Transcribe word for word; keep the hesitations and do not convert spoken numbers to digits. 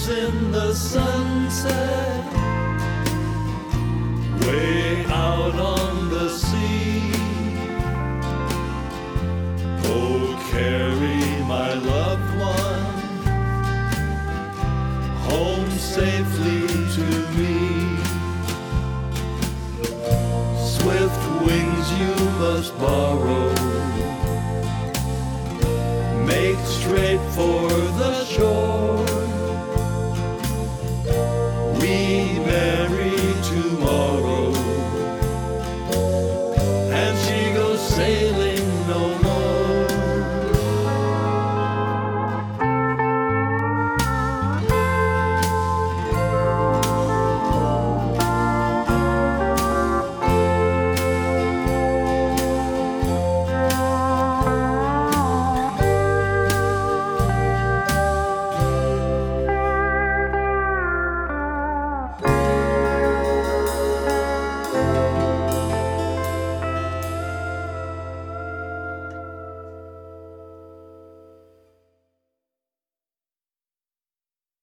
colors in the sunset, way out on the sea. Oh, carry my loved one home safely to me. Swift wings you must borrow, make straight for the shore.